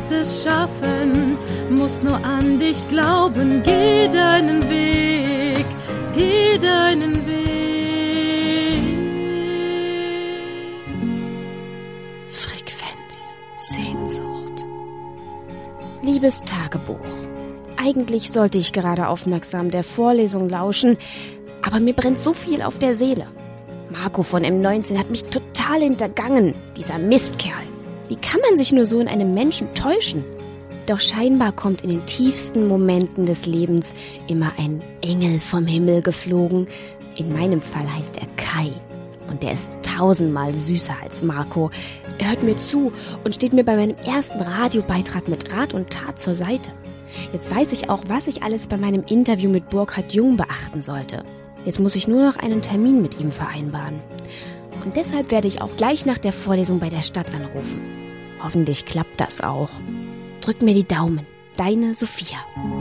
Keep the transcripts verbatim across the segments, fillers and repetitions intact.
wirst es schaffen, musst nur an dich glauben. Geh deinen Weg, geh deinen Weg. Frequenz, Sehnsucht. Liebes Tagebuch. Eigentlich sollte ich gerade aufmerksam der Vorlesung lauschen, aber mir brennt so viel auf der Seele. Marco von M neunzehn hat mich total hintergangen, dieser Mistkerl. Wie kann man sich nur so in einem Menschen täuschen? Doch scheinbar kommt in den tiefsten Momenten des Lebens immer ein Engel vom Himmel geflogen. In meinem Fall heißt er Kai. Und der ist tausendmal süßer als Marco. Er hört mir zu und steht mir bei meinem ersten Radiobeitrag mit Rat und Tat zur Seite. Jetzt weiß ich auch, was ich alles bei meinem Interview mit Burkhard Jung beachten sollte. Jetzt muss ich nur noch einen Termin mit ihm vereinbaren. Und deshalb werde ich auch gleich nach der Vorlesung bei der Stadt anrufen. Hoffentlich klappt das auch. Drück mir die Daumen. Deine Sophia.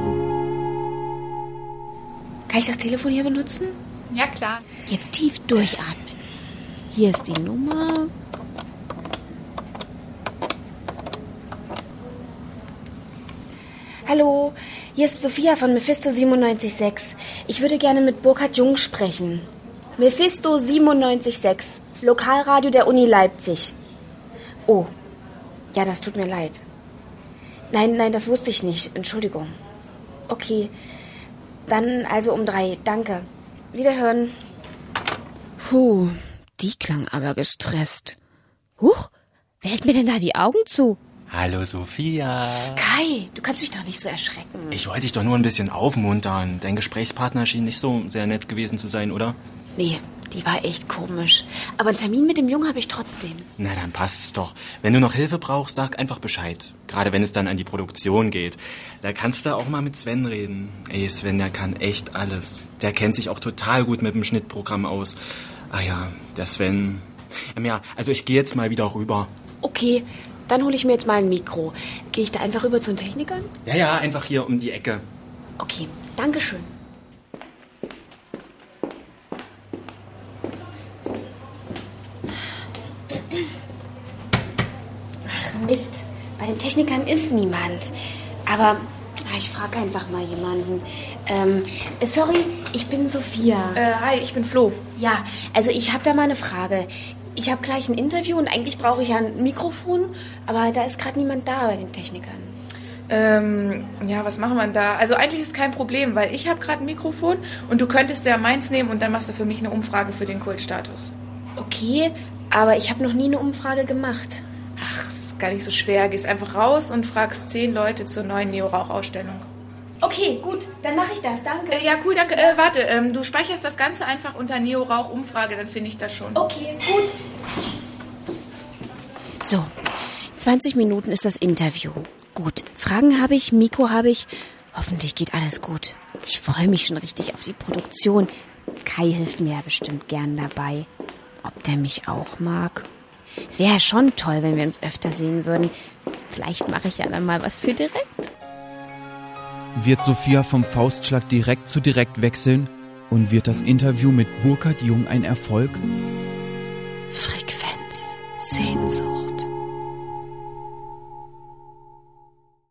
Kann ich das Telefon hier benutzen? Ja, klar. Jetzt tief durchatmen. Hier ist die Nummer. Hallo, hier ist Sophia von Mephisto siebenundneunzig Komma sechs. Ich würde gerne mit Burkhard Jung sprechen. Mephisto siebenundneunzig Komma sechs, Lokalradio der Uni Leipzig. Oh, ja, das tut mir leid. Nein, nein, das wusste ich nicht. Entschuldigung. Okay, dann also um drei. Danke. Wiederhören. Puh, die klang aber gestresst. Huch, wer hält mir denn da die Augen zu? Hallo Sophia. Kai, du kannst mich doch nicht so erschrecken. Ich wollte dich doch nur ein bisschen aufmuntern. Dein Gesprächspartner schien nicht so sehr nett gewesen zu sein, oder? Nee, die war echt komisch. Aber einen Termin mit dem Jungen habe ich trotzdem. Na, dann passt es doch. Wenn du noch Hilfe brauchst, sag einfach Bescheid. Gerade wenn es dann an die Produktion geht. Da kannst du auch mal mit Sven reden. Ey, Sven, der kann echt alles. Der kennt sich auch total gut mit dem Schnittprogramm aus. Ah ja, der Sven. Ähm, ja, also ich gehe jetzt mal wieder rüber. Okay, dann hole ich mir jetzt mal ein Mikro. Gehe ich da einfach rüber zu den Technikern? Ja, ja, einfach hier um die Ecke. Okay, danke schön. Ach, Mist. Bei den Technikern ist niemand. Aber ich frage einfach mal jemanden. Ähm, sorry, ich bin Sophia. Äh, hi, ich bin Flo. Ja, also ich habe da mal eine Frage. Ich habe gleich ein Interview und eigentlich brauche ich ja ein Mikrofon, aber da ist gerade niemand da bei den Technikern. Ähm, ja, was machen wir denn da? Also eigentlich ist es kein Problem, weil ich habe gerade ein Mikrofon und du könntest ja meins nehmen und dann machst du für mich eine Umfrage für den Kultstatus. Okay, aber ich habe noch nie eine Umfrage gemacht. Ach, ist gar nicht so schwer. Gehst einfach raus und fragst zehn Leute zur neuen Neo-Rauch-Ausstellung. Okay, gut, dann mache ich das, danke. Äh, ja, cool, danke. Äh, warte, ähm, du speicherst das Ganze einfach unter Neo-Rauch-Umfrage, dann finde ich das schon. Okay, gut. So, zwanzig Minuten ist das Interview. Gut, Fragen habe ich, Mikro habe ich. Hoffentlich geht alles gut. Ich freue mich schon richtig auf die Produktion. Kai hilft mir ja bestimmt gern dabei. Ob der mich auch mag? Es wäre ja schon toll, wenn wir uns öfter sehen würden. Vielleicht mache ich ja dann mal was für direkt. Wird Sophia vom Faustschlag direkt zu direkt wechseln? Und wird das Interview mit Burkhard Jung ein Erfolg? Frequenz, Sehnsucht.